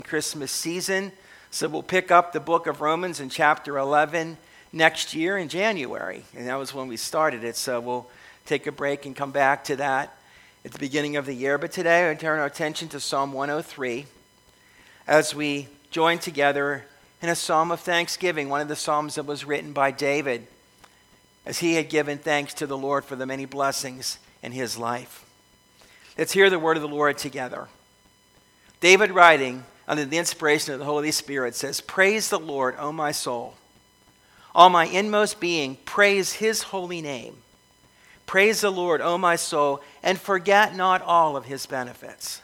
Christmas season. So we'll pick up the book of Romans in chapter 11 next year in January. And that was when we started it. So we'll take a break and come back to that at the beginning of the year. But today I turn our attention to Psalm 103 as we join together in a psalm of thanksgiving, one of the psalms that was written by David as he had given thanks to the Lord for the many blessings in his life. Let's hear the word of the Lord together. David, writing under the inspiration of the Holy Spirit, says, "Praise the Lord, O my soul. All my inmost being, praise his holy name. Praise the Lord, O my soul, and forget not all of his benefits,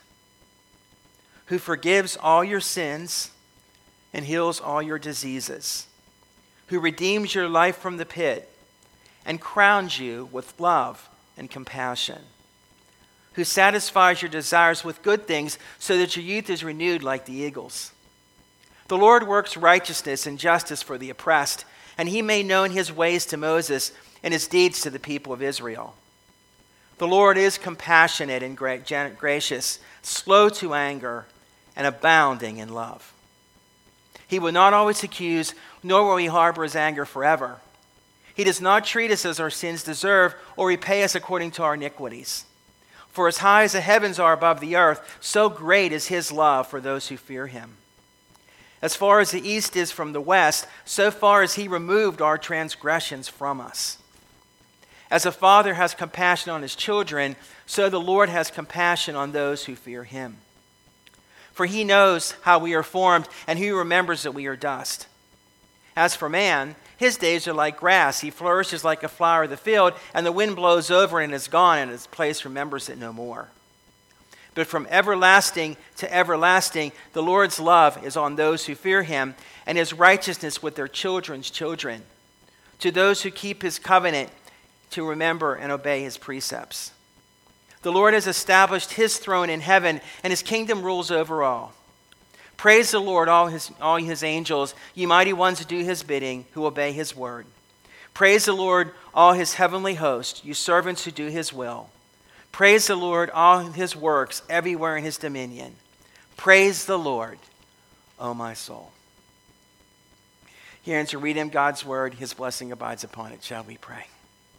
who forgives all your sins and heals all your diseases, who redeems your life from the pit and crowns you with love and compassion, who satisfies your desires with good things so that your youth is renewed like the eagles. The Lord works righteousness and justice for the oppressed, and he made known his ways to Moses and his deeds to the people of Israel. The Lord is compassionate and gracious, slow to anger, and abounding in love. He will not always accuse, nor will he harbor his anger forever. He does not treat us as our sins deserve or repay us according to our iniquities. For as high as the heavens are above the earth, so great is his love for those who fear him. As far as the east is from the west, so far has he removed our transgressions from us. As a father has compassion on his children, so the Lord has compassion on those who fear him. For he knows how we are formed, and he remembers that we are dust. As for man, his days are like grass. He flourishes like a flower of the field, and the wind blows over and is gone, and its place remembers it no more. But from everlasting to everlasting, the Lord's love is on those who fear him, and his righteousness with their children's children, to those who keep his covenant, to remember and obey his precepts. The Lord has established his throne in heaven, and his kingdom rules over all. Praise the Lord, all his angels, ye mighty ones who do his bidding, who obey his word. Praise the Lord, all his heavenly host, you servants who do his will. Praise the Lord, all his works, everywhere in his dominion. Praise the Lord, O my soul." Here, and to read him God's word, his blessing abides upon it. Shall we pray?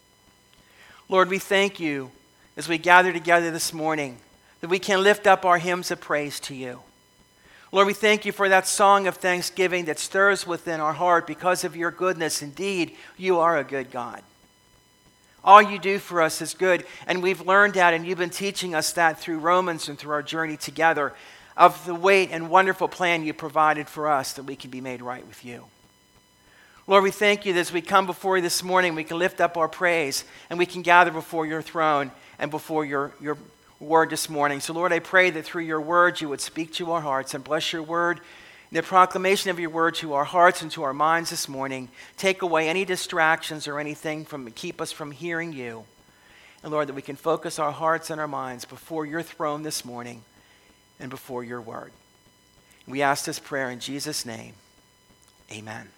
Lord, we thank you as we gather together this morning that we can lift up our hymns of praise to you. Lord, we thank you for that song of thanksgiving that stirs within our heart because of your goodness. Indeed, you are a good God. All you do for us is good, and we've learned that, and you've been teaching us that through Romans and through our journey together of the weight and wonderful plan you provided for us that we can be made right with you. Lord, we thank you that as we come before you this morning, we can lift up our praise, and we can gather before your throne and before your word this morning. So Lord, I pray that through your word you would speak to our hearts and bless your word, the proclamation of your word to our hearts and to our minds this morning. Take away any distractions or anything from keep us from hearing you. And Lord, that we can focus our hearts and our minds before your throne this morning and before your word. We ask this prayer in Jesus' name. Amen.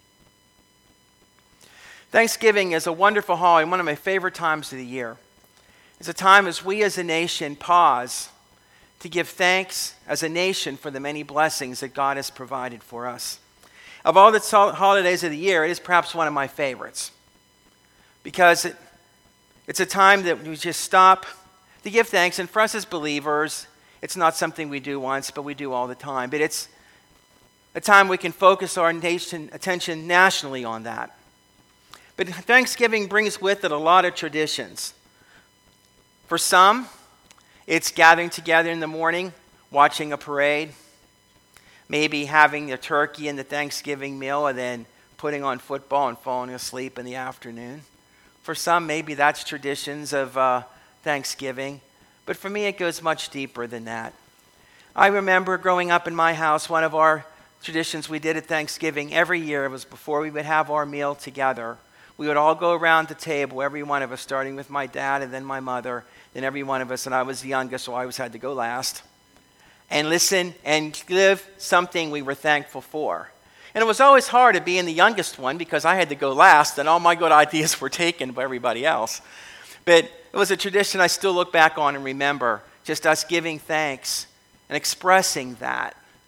Thanksgiving is a wonderful holiday, one of my favorite times of the year. It's a time as we as a nation pause to give thanks as a nation for the many blessings that God has provided for us. Of all the holidays of the year, it is perhaps one of my favorites because it's a time that we just stop to give thanks. And for us as believers, it's not something we do once, but we do all the time. But it's a time we can focus our attention nationally on that. But Thanksgiving brings with it a lot of traditions. For some, it's gathering together in the morning, watching a parade, maybe having the turkey and the Thanksgiving meal, and then putting on football and falling asleep in the afternoon. For some, maybe that's traditions of Thanksgiving. But for me, it goes much deeper than that. I remember growing up in my house, one of our traditions we did at Thanksgiving every year, it was before we would have our meal together. We would all go around the table, every one of us, starting with my dad and then my mother, then every one of us, and I was the youngest, so I always had to go last, and listen and give something we were thankful for. And it was always hard to be in the youngest one because I had to go last, and all my good ideas were taken by everybody else. But it was a tradition I still look back on and remember, just us giving thanks and expressing that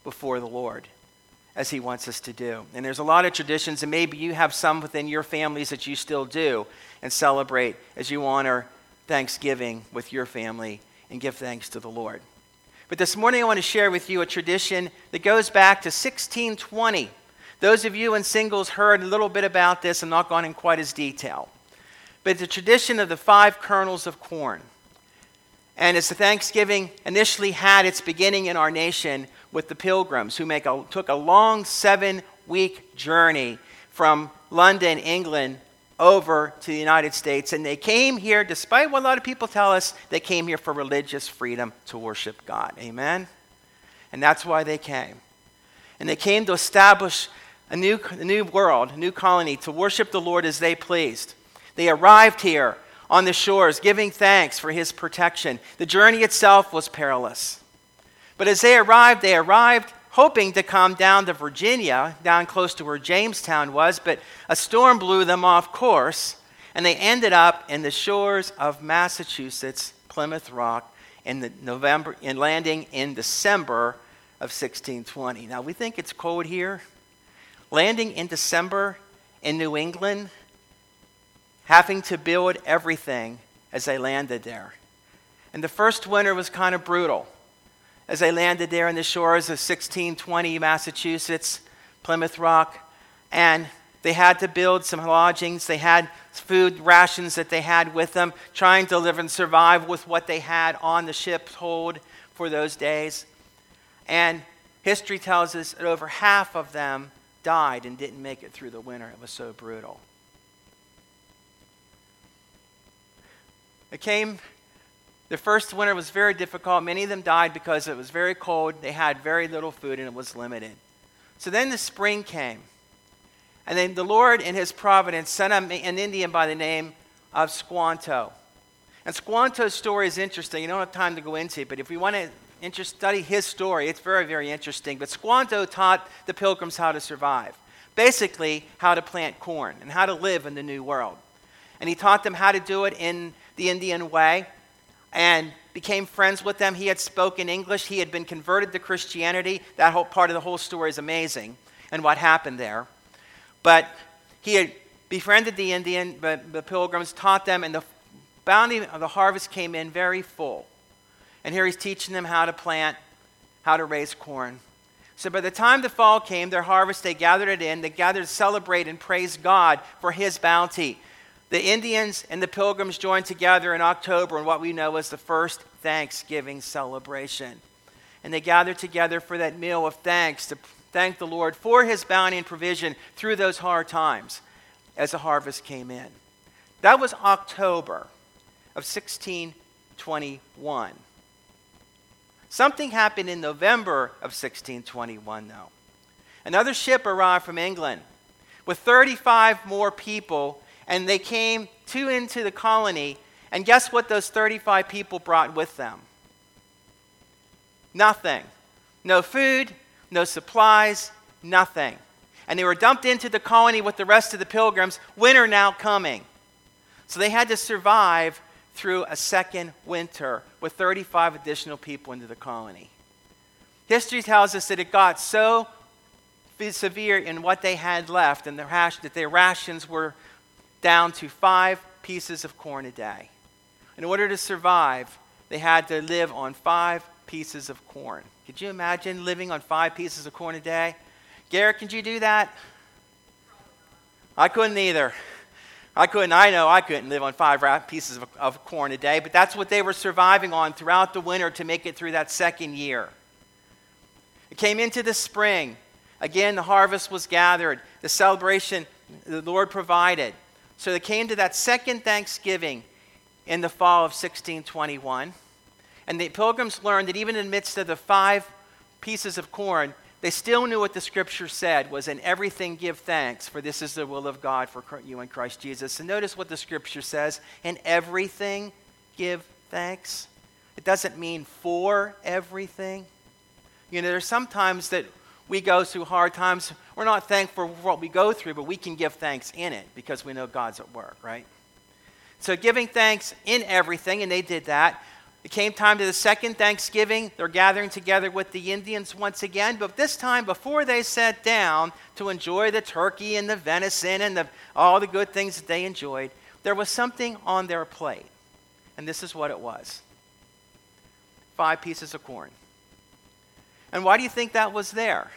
before the Lord, as he wants us to do. And there's a lot of traditions, and maybe you have some within your families that you still do and celebrate as you honor Thanksgiving with your family and give thanks to the Lord. But this morning I want to share with you a tradition that goes back to 1620. Those of you in singles heard a little bit about this. I'm not going in quite as detail. But the tradition of the 5 kernels of corn. And as the Thanksgiving initially had its beginning in our nation with the Pilgrims, who took a long 7-week journey from London, England, over to the United States. And they came here, despite what a lot of people tell us, they came here for religious freedom to worship God. Amen? And that's why they came. And they came to establish a new world, a new colony, to worship the Lord as they pleased. They arrived here on the shores, giving thanks for his protection. The journey itself was perilous. But as they arrived hoping to come down to Virginia, down close to where Jamestown was, but a storm blew them off course, and they ended up in the shores of Massachusetts, Plymouth Rock, landing in December of 1620. Now, we think it's cold here. Landing in December in New England, having to build everything as they landed there. And the first winter was kind of brutal. As they landed there in the shores of 1620 Massachusetts, Plymouth Rock, and they had to build some lodgings. They had food rations that they had with them, trying to live and survive with what they had on the ship's hold for those days. And history tells us that over half of them died and didn't make it through the winter. It was so brutal. The first winter was very difficult. Many of them died because it was very cold. They had very little food and it was limited. So then the spring came. And then the Lord in his providence sent an Indian by the name of Squanto. And Squanto's story is interesting. You don't have time to go into it, but if we want to study his story, it's very, very interesting. But Squanto taught the Pilgrims how to survive. Basically, how to plant corn and how to live in the New World. And he taught them how to do it in the Indian way, and became friends with them. He had spoken English. He had been converted to Christianity. That whole part of the whole story is amazing, and what happened there. But he had befriended the Pilgrims, taught them, and the bounty of the harvest came in very full. And here he's teaching them how to plant, how to raise corn. So by the time the fall came, their harvest, they gathered it in. They gathered to celebrate and praise God for his bounty. The Indians and the Pilgrims joined together in October in what we know as the first Thanksgiving celebration. And they gathered together for that meal of thanks to thank the Lord for his bounty and provision through those hard times as the harvest came in. That was October of 1621. Something happened in November of 1621, though. Another ship arrived from England with 35 more people, and they came into the colony, and guess what those 35 people brought with them? Nothing. No food, no supplies, nothing. And they were dumped into the colony with the rest of the Pilgrims, winter now coming. So they had to survive through a second winter with 35 additional people into the colony. History tells us that it got so severe in what they had left and that their rations were down to 5 pieces of corn a day. In order to survive, they had to live on 5 pieces of corn. Could you imagine living on 5 pieces of corn a day? Garrett, could you do that? I couldn't either. I know I couldn't live on 5 pieces of corn a day, but that's what they were surviving on throughout the winter to make it through that second year. It came into the spring. Again, the harvest was gathered. The celebration, the Lord provided. So they came to that second Thanksgiving in the fall of 1621. And the Pilgrims learned that even in the midst of the 5 pieces of corn, they still knew what the scripture said was, in everything give thanks, for this is the will of God for you in Christ Jesus. And notice what the scripture says, in everything give thanks. It doesn't mean for everything. You know, there's sometimes that we go through hard times. We're not thankful for what we go through, but we can give thanks in it because we know God's at work, right? So giving thanks in everything, and they did that. It came time to the second Thanksgiving. They're gathering together with the Indians once again, but this time before they sat down to enjoy the turkey and the venison and all the good things that they enjoyed, there was something on their plate. And this is what it was. 5 pieces of corn. And why do you think that was there?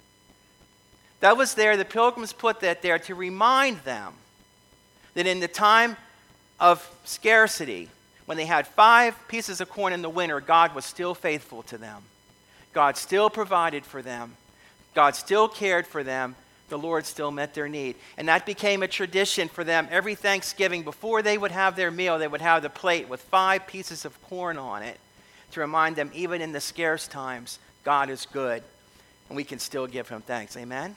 That was there, the Pilgrims put that there to remind them that in the time of scarcity, when they had 5 pieces of corn in the winter, God was still faithful to them. God still provided for them. God still cared for them. The Lord still met their need. And that became a tradition for them. Every Thanksgiving, before they would have their meal, they would have the plate with 5 pieces of corn on it to remind them, even in the scarce times, God is good, and we can still give him thanks. Amen?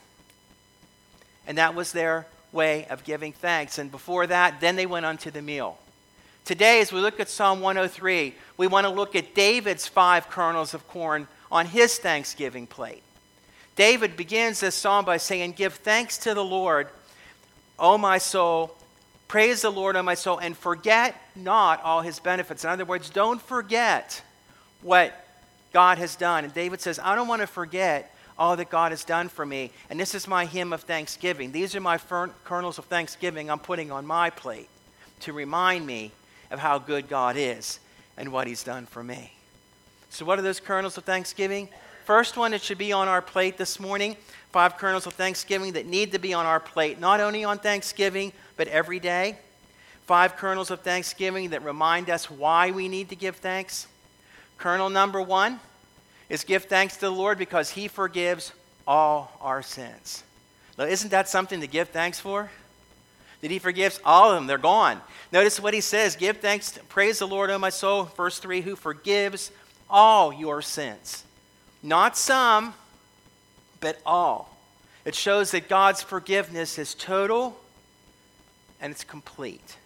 And that was their way of giving thanks. And before that, then they went on to the meal. Today, as we look at Psalm 103, we want to look at David's 5 kernels of corn on his Thanksgiving plate. David begins this psalm by saying, "Give thanks to the Lord, O my soul. Praise the Lord, O my soul, and forget not all his benefits." In other words, don't forget what God has done. And David says, I don't want to forget all that God has done for me. And this is my hymn of thanksgiving. These are my kernels of thanksgiving I'm putting on my plate to remind me of how good God is and what he's done for me. So what are those kernels of thanksgiving? First one that should be on our plate this morning, 5 kernels of thanksgiving that need to be on our plate, not only on Thanksgiving, but every day. 5 kernels of thanksgiving that remind us why we need to give thanks. Kernel number 1 is give thanks to the Lord because he forgives all our sins. Now, isn't that something to give thanks for? That he forgives all of them. They're gone. Notice what he says. Give thanks, praise the Lord, O my soul. Verse 3, who forgives all your sins. Not some, but all. It shows that God's forgiveness is total and it's complete.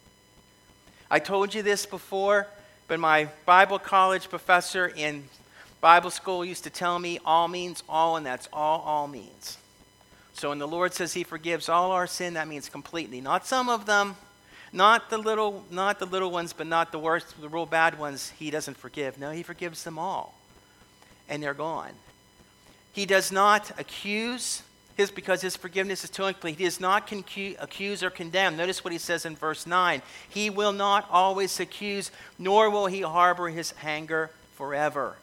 I told you this before, but my Bible college professor in Bible school used to tell me all means all, and that's all means. So when the Lord says he forgives all our sin, that means completely. Not some of them, not the little ones, but not the worst, the real bad ones he doesn't forgive. No, he forgives them all. And they're gone. He does not accuse because his forgiveness is totally complete. He does not accuse or condemn. Notice what he says in verse 9. He will not always accuse, nor will he harbor his anger forever.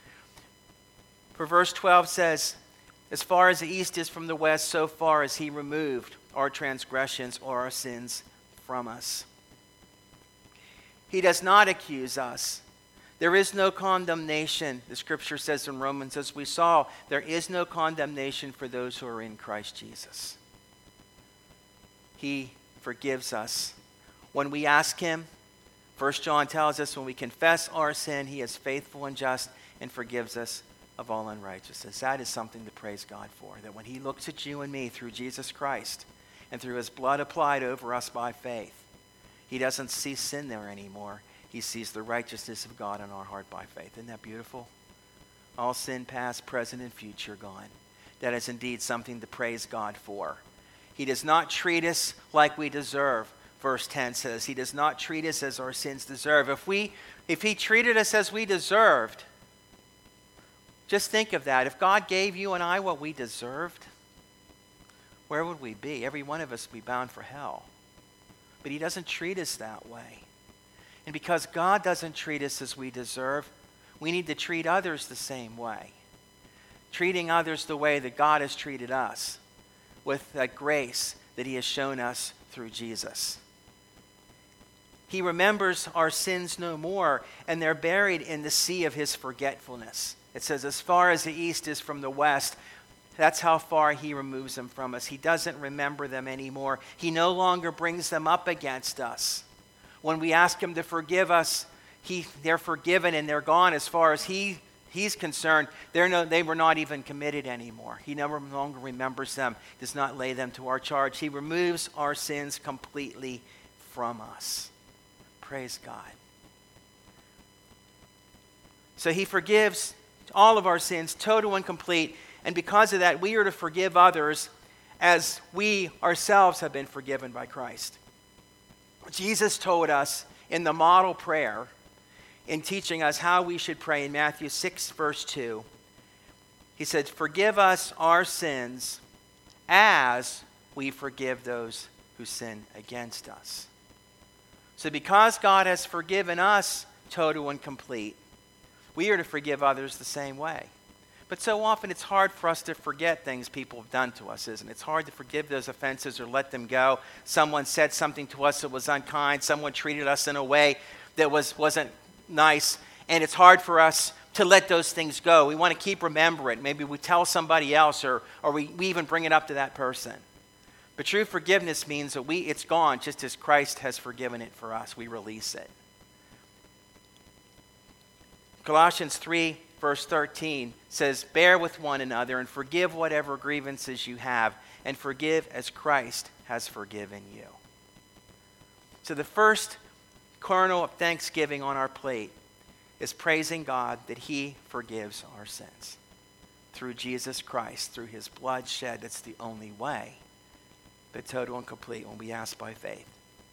For verse 12 says, as far as the east is from the west, so far as he removed our transgressions or our sins from us. He does not accuse us. There is no condemnation, the scripture says in Romans, as we saw, there is no condemnation for those who are in Christ Jesus. He forgives us. When we ask him, 1 John tells us when we confess our sin, he is faithful and just and forgives us of all unrighteousness. That is something to praise God for, that when he looks at you and me through Jesus Christ and through his blood applied over us by faith, he doesn't see sin there anymore. He sees the righteousness of God in our heart by faith. Isn't that beautiful? All sin, past, present, and future, gone. That is indeed something to praise God for. He does not treat us like we deserve. Verse 10 says, he does not treat us as our sins deserve. If he treated us as we deserved, just think of that. If God gave you and I what we deserved, where would we be? Every one of us would be bound for hell. But he doesn't treat us that way. And because God doesn't treat us as we deserve, we need to treat others the same way. Treating others the way that God has treated us, with that grace that he has shown us through Jesus. He remembers our sins no more, and they're buried in the sea of his forgetfulness. It says, as far as the east is from the west, that's how far he removes them from us. He doesn't remember them anymore. He no longer brings them up against us. When we ask him to forgive us, they're forgiven and they're gone. As far as he's concerned, they were not even committed anymore. He no longer remembers them, does not lay them to our charge. He removes our sins completely from us. Praise God. So he forgives all of our sins, total and complete. And because of that, we are to forgive others as we ourselves have been forgiven by Christ. Jesus told us in the model prayer, in teaching us how we should pray in Matthew 6, verse 2. He said, "Forgive us our sins as we forgive those who sin against us." So because God has forgiven us total and complete, we are to forgive others the same way. But so often it's hard for us to forget things people have done to us, isn't it? It's hard to forgive those offenses or let them go. Someone said something to us that was unkind. Someone treated us in a way that wasn't nice. And it's hard for us to let those things go. We want to keep remembering it. Maybe we tell somebody else or we even bring it up to that person. But true forgiveness means that it's gone just as Christ has forgiven it for us. We release it. Colossians 3, verse 13 says, "Bear with one another and forgive whatever grievances you have, and forgive as Christ has forgiven you." So the first kernel of thanksgiving on our plate is praising God that he forgives our sins. Through Jesus Christ, through his blood shed, that's the only way. But total and complete when we ask by faith.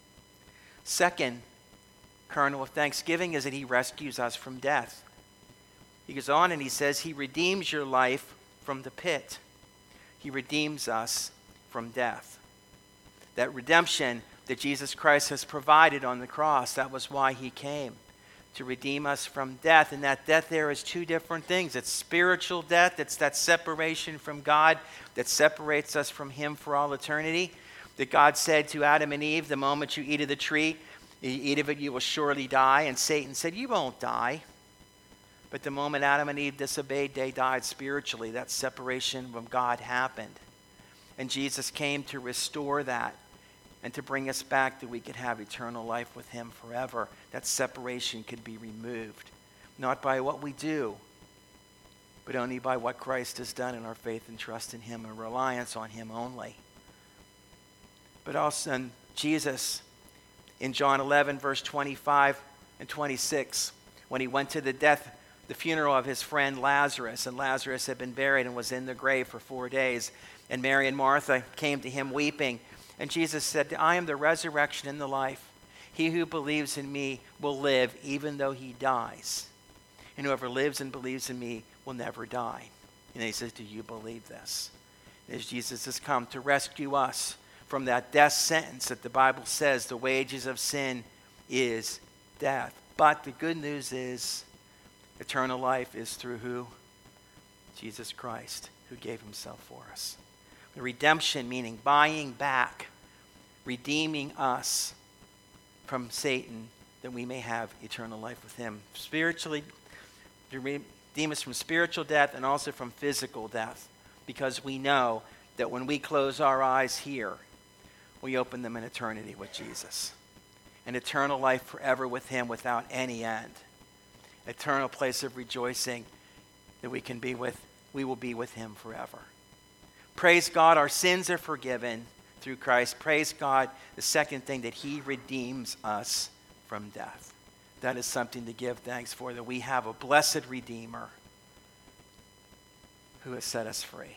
Second kernel of thanksgiving is that he rescues us from death. He goes on and he says he redeems your life from the pit. He redeems us from death. That redemption that Jesus Christ has provided on the cross, that was why he came, to redeem us from death. And that death there is two different things. It's spiritual death. It's that separation from God that separates us from him for all eternity. That God said to Adam and Eve, the moment you eat of the tree, you eat of it, you will surely die. And Satan said, you won't die. But the moment Adam and Eve disobeyed, they died spiritually. That separation from God happened. And Jesus came to restore that and to bring us back that we could have eternal life with him forever. That separation could be removed, not by what we do, but only by what Christ has done in our faith and trust in him and reliance on him only. But also in Jesus, in John 11, verse 25 and 26, when he went to the funeral of his friend Lazarus, and Lazarus had been buried and was in the grave for 4 days, and Mary and Martha came to him weeping, and Jesus said, I am the resurrection and the life. He who believes in me will live even though he dies. And whoever lives and believes in me will never die. And he says, do you believe this? As Jesus has come to rescue us from that death sentence that the Bible says the wages of sin is death. But the good news is eternal life is through who? Jesus Christ, who gave himself for us. The redemption meaning buying back, redeeming us from Satan that we may have eternal life with him. Spiritually, to redeem us from spiritual death and also from physical death, because we know that when we close our eyes here, we open them in eternity with Jesus. An eternal life forever with him without any end. Eternal place of rejoicing that we will be with him forever. Praise God, our sins are forgiven through Christ. Praise God, the second thing, that he redeems us from death. That is something to give thanks for, that we have a blessed Redeemer who has set us free.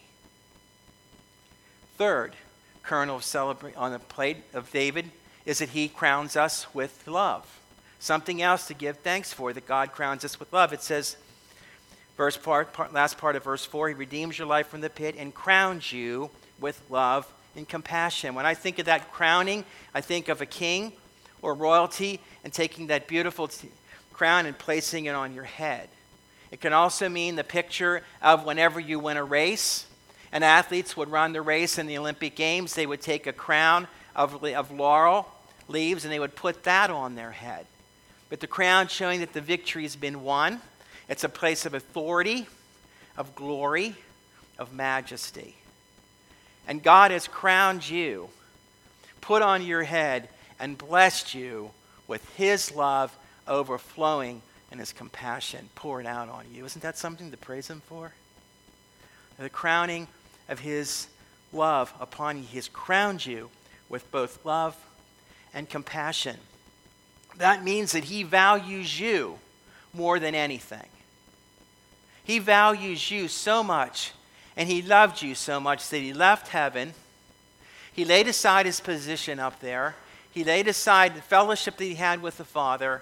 Third kernel on the plate of David is that he crowns us with love. Something else to give thanks for, that God crowns us with love. It says, last part of verse 4, he redeems your life from the pit and crowns you with love and compassion. When I think of that crowning, I think of a king or royalty and taking that beautiful crown and placing it on your head. It can also mean the picture of whenever you win a race, and athletes would run the race in the Olympic Games, they would take a crown of laurel leaves and they would put that on their head. But the crown showing that the victory has been won. It's a place of authority, of glory, of majesty. And God has crowned you, put on your head, and blessed you with his love overflowing and his compassion poured out on you. Isn't that something to praise him for? The crowning of his love upon you. He has crowned you with both love and compassion. That means that he values you more than anything. He values you so much, and he loved you so much that he left heaven. He laid aside his position up there. He laid aside the fellowship that he had with the Father.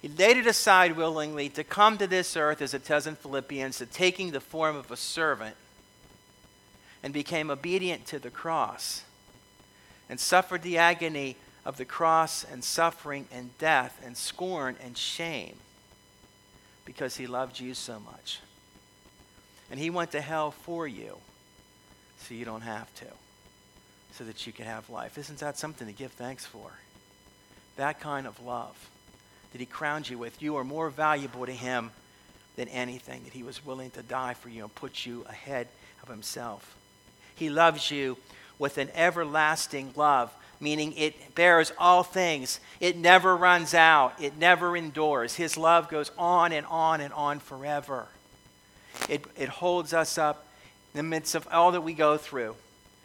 He laid it aside willingly to come to this earth, as it says in Philippians, to taking the form of a servant, and became obedient to the cross, and suffered the agony of the cross and suffering and death and scorn and shame, because he loved you so much. And he went to hell for you, so you don't have to, so that you can have life. Isn't that something to give thanks for? That kind of love that he crowned you with. You are more valuable to him than anything, that he was willing to die for you and put you ahead of himself. He loves you with an everlasting love, meaning it bears all things. It never runs out. It never endures. His love goes on and on and on forever. It holds us up in the midst of all that we go through.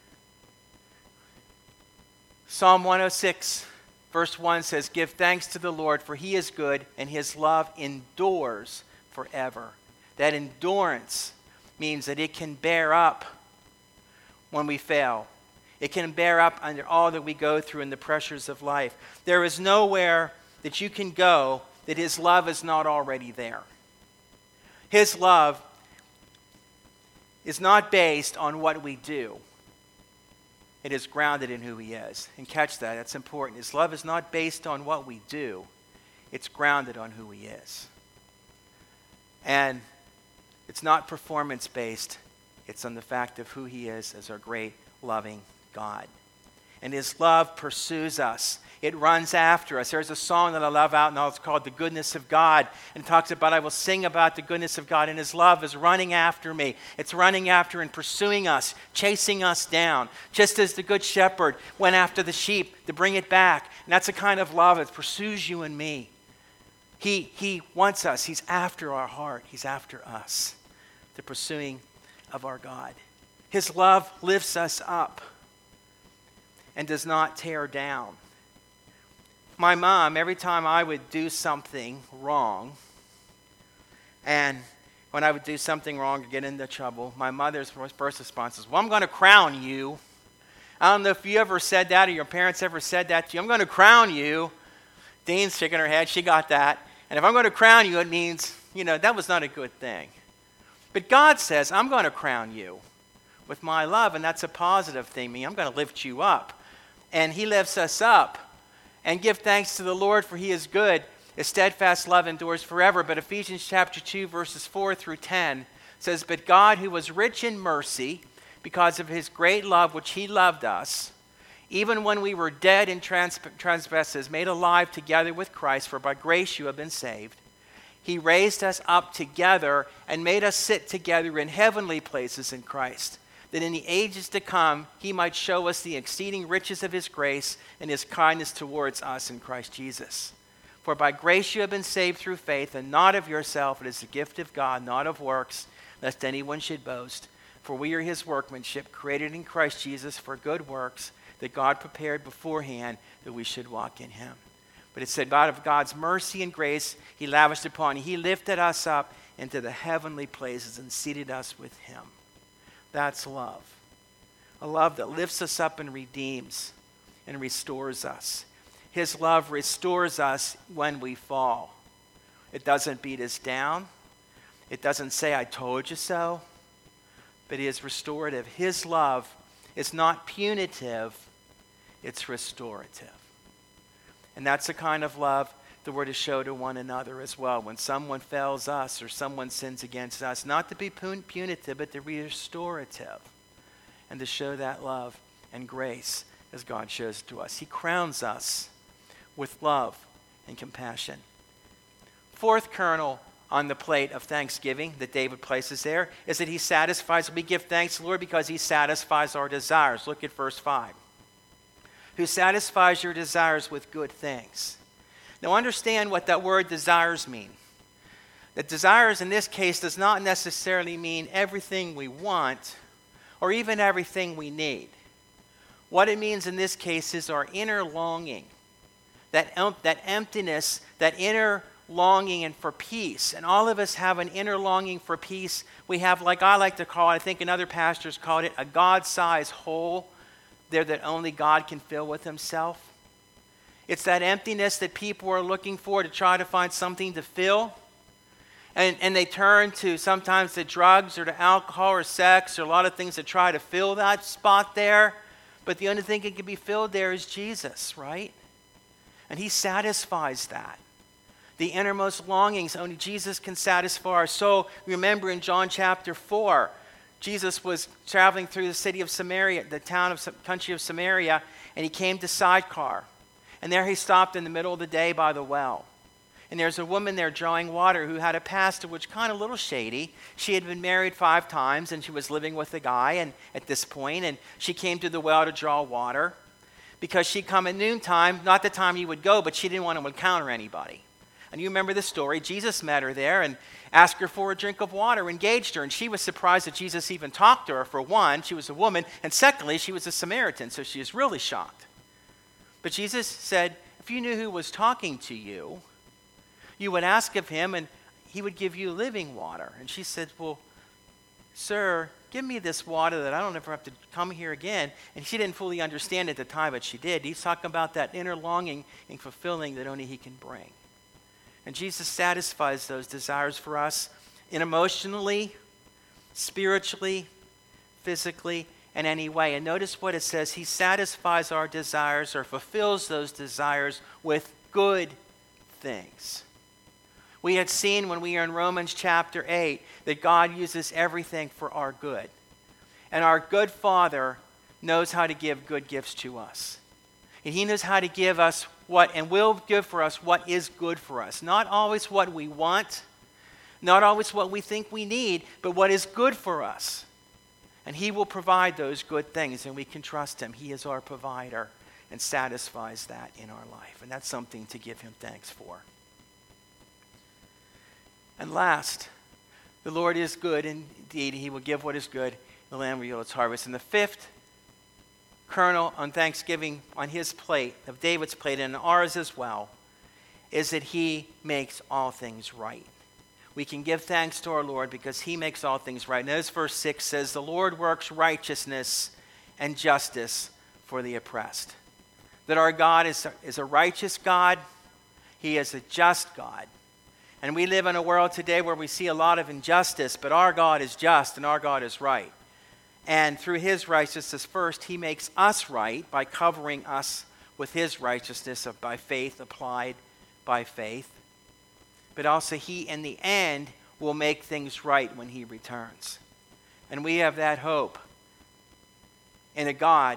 Psalm 106, verse 1 says, "Give thanks to the Lord, for he is good, and his love endures forever." That endurance means that it can bear up when we fail. It can bear up under all that we go through in the pressures of life. There is nowhere that you can go that his love is not already there. His love is not based on what we do. It is grounded in who he is. And catch that, that's important. His love is not based on what we do. It's grounded on who he is. And it's not performance-based. It's on the fact of who he is as our great, loving God. And his love pursues us. It runs after us. There's a song that I love out now. It's called "The Goodness of God." And it talks about, I will sing about the goodness of God. And his love is running after me. It's running after and pursuing us, chasing us down. Just as the good shepherd went after the sheep to bring it back. And that's a kind of love that pursues you and me. He wants us. He's after our heart. He's after us. The pursuing of our God. His love lifts us up and does not tear down. My mom, every time I would do something wrong, and when I would do something wrong or get into trouble, my mother's first response is, "Well, I'm going to crown you." I don't know if you ever said that or your parents ever said that to you. "I'm going to crown you." Dean's shaking her head. She got that. And if I'm going to crown you, it means, that was not a good thing. But God says, "I'm going to crown you with my love," and that's a positive thing. I'm going to lift you up. And he lifts us up. And give thanks to the Lord, for he is good. His steadfast love endures forever. But Ephesians chapter 2, verses 4 through 10 says, "But God, who was rich in mercy, because of his great love which he loved us, even when we were dead in trespasses, made alive together with Christ, for by grace you have been saved. He raised us up together and made us sit together in heavenly places in Christ, that in the ages to come he might show us the exceeding riches of his grace and his kindness towards us in Christ Jesus. For by grace you have been saved through faith, and not of yourself. It is the gift of God, not of works, lest anyone should boast. For we are his workmanship, created in Christ Jesus for good works, that God prepared beforehand that we should walk in him." But it said, out of God's mercy and grace he lavished upon you. He lifted us up into the heavenly places and seated us with him. That's love. A love that lifts us up and redeems and restores us. His love restores us when we fall. It doesn't beat us down. It doesn't say, "I told you so." But it is restorative. His love is not punitive. It's restorative. And that's the kind of love that we're to show to one another as well. When someone fails us or someone sins against us, not to be punitive, but to be restorative. And to show that love and grace as God shows it to us. He crowns us with love and compassion. Fourth kernel on the plate of thanksgiving that David places there is that he satisfies. We give thanks to the Lord because he satisfies our desires. Look at verse 5. "Who satisfies your desires with good things." Now understand what that word desires mean. That desires in this case does not necessarily mean everything we want or even everything we need. What it means in this case is our inner longing, that emptiness, that inner longing and for peace. And all of us have an inner longing for peace. We have, like I like to call it, I think another pastors called it, a God-sized hole there that only God can fill with himself. It's that emptiness that people are looking for to try to find something to fill. And they turn to sometimes to drugs or to alcohol or sex or a lot of things to try to fill that spot there. But the only thing that can be filled there is Jesus, right? And he satisfies that. The innermost longings, only Jesus can satisfy our soul. Remember in John chapter 4, Jesus was traveling through the city of Samaria, the country of Samaria, and he came to Sychar. And there he stopped in the middle of the day by the well. And there's a woman there drawing water who had a past which kind of a little shady. She had been married 5 times, and she was living with a guy and at this point, and she came to the well to draw water because she'd come at noontime, not the time you would go, but she didn't want to encounter anybody. And you remember the story. Jesus met her there and asked her for a drink of water, engaged her, and she was surprised that Jesus even talked to her. For one, she was a woman, and secondly, she was a Samaritan, so she was really shocked. But Jesus said, if you knew who was talking to you, you would ask of him, and he would give you living water. And she said, well, sir, give me this water that I don't ever have to come here again. And she didn't fully understand at the time, but she did. He's talking about that inner longing and fulfilling that only he can bring. And Jesus satisfies those desires for us emotionally, spiritually, physically, in any way. And notice what it says. He satisfies our desires or fulfills those desires with good things. We had seen when we are in Romans chapter 8 that God uses everything for our good. And our good Father knows how to give good gifts to us. And he knows how to give us what, and will give for us what is good for us. Not always what we want, not always what we think we need, but what is good for us. And he will provide those good things, and we can trust him. He is our provider and satisfies that in our life. And that's something to give him thanks for. And last, the Lord is good indeed. He will give what is good. The land will yield its harvest. And the fifth kernel on Thanksgiving on his plate, of David's plate, and ours as well, is that he makes all things right. We can give thanks to our Lord because he makes all things right. And as verse 6 says, the Lord works righteousness and justice for the oppressed. That our God is a righteous God. He is a just God. And we live in a world today where we see a lot of injustice, but our God is just and our God is right. And through his righteousness first, he makes us right by covering us with his righteousness by faith, applied by faith. But also he, in the end, will make things right when he returns. And we have that hope in a God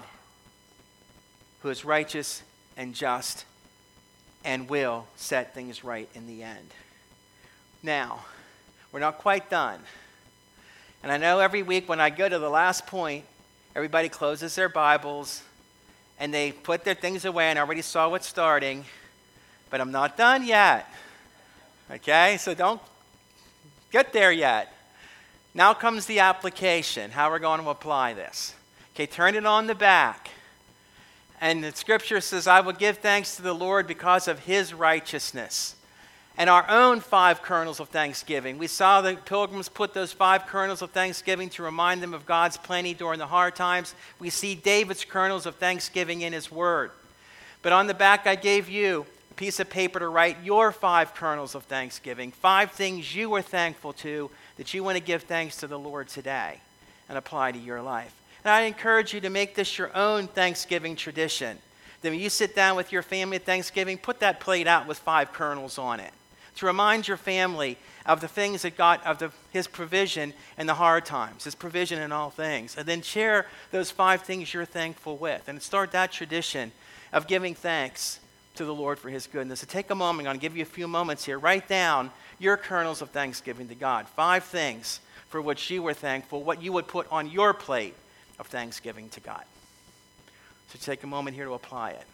who is righteous and just and will set things right in the end. Now, we're not quite done. And I know every week when I go to the last point, everybody closes their Bibles and they put their things away, and I already saw what's starting, but I'm not done yet. Okay, so don't get there yet. Now comes the application, how we're going to apply this. Okay, turn it on the back. And the scripture says, I will give thanks to the Lord because of his righteousness. And our own 5 kernels of thanksgiving. We saw the pilgrims put those 5 kernels of thanksgiving to remind them of God's plenty during the hard times. We see David's kernels of thanksgiving in his word. But on the back I gave you a piece of paper to write your 5 kernels of thanksgiving. 5 things you are thankful to that you want to give thanks to the Lord today and apply to your life. And I encourage you to make this your own Thanksgiving tradition. Then when you sit down with your family at Thanksgiving, put that plate out with 5 kernels on it, to remind your family of the things that God, his provision in the hard times, his provision in all things. And then share those 5 things you're thankful with. And start that tradition of giving thanks to the Lord for his goodness. So take a moment. I'm going to give you a few moments here. Write down your kernels of thanksgiving to God. 5 things for which you were thankful, what you would put on your plate of thanksgiving to God. So take a moment here to apply it.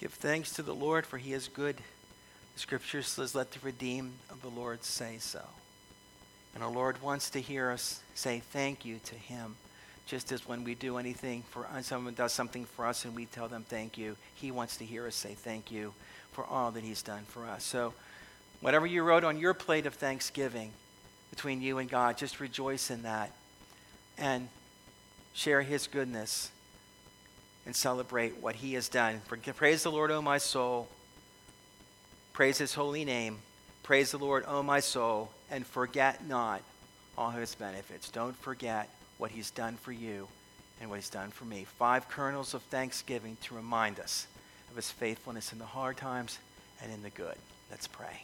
Give thanks to the Lord, for he is good. The scripture says, let the redeemed of the Lord say so. And our Lord wants to hear us say thank you to him. Just as when we do anything for someone does something for us and we tell them thank you, he wants to hear us say thank you for all that he's done for us. So whatever you wrote on your plate of thanksgiving between you and God, just rejoice in that and share his goodness and celebrate what he has done. Praise the Lord, O my soul. Praise his holy name. Praise the Lord, O my soul, and forget not all his benefits. Don't forget what he's done for you and what he's done for me. 5 kernels of thanksgiving to remind us of his faithfulness in the hard times and in the good. Let's pray.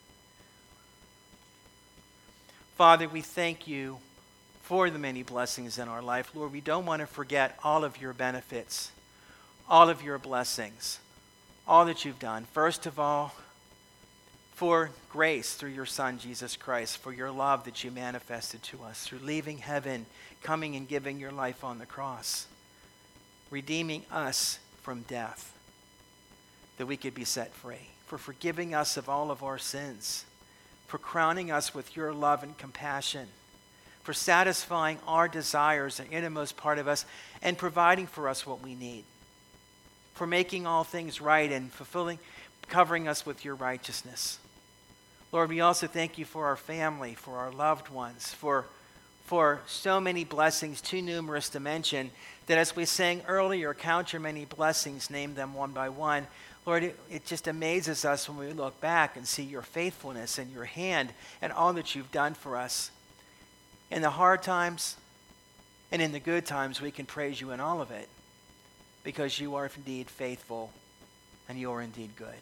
Father, we thank you for the many blessings in our life. Lord, we don't want to forget all of your benefits, all of your blessings, all that you've done. First of all, for grace through your Son, Jesus Christ, for your love that you manifested to us, through leaving heaven, coming and giving your life on the cross, redeeming us from death, that we could be set free, for forgiving us of all of our sins, for crowning us with your love and compassion, for satisfying our desires, the innermost part of us, and providing for us what we need, for making all things right and covering us with your righteousness. Lord, we also thank you for our family, for our loved ones, for so many blessings, too numerous to mention, that as we sang earlier, count your many blessings, name them one by one. Lord, it just amazes us when we look back and see your faithfulness and your hand and all that you've done for us. In the hard times and in the good times, we can praise you in all of it, because you are indeed faithful and you are indeed good.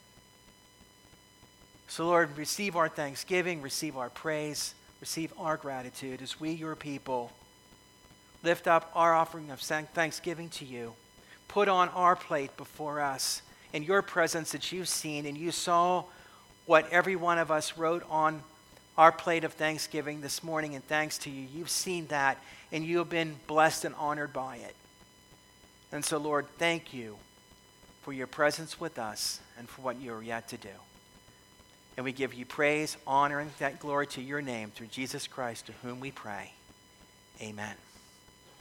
So Lord, receive our thanksgiving, receive our praise, receive our gratitude as we, your people, lift up our offering of thanksgiving to you. Put on our plate before us in your presence that you've seen, and you saw what every one of us wrote on our plate of thanksgiving this morning, and thanks to you, you've seen that, and you have been blessed and honored by it. And so, Lord, thank you for your presence with us and for what you are yet to do. And we give you praise, honor, and that glory to your name through Jesus Christ, to whom we pray. Amen.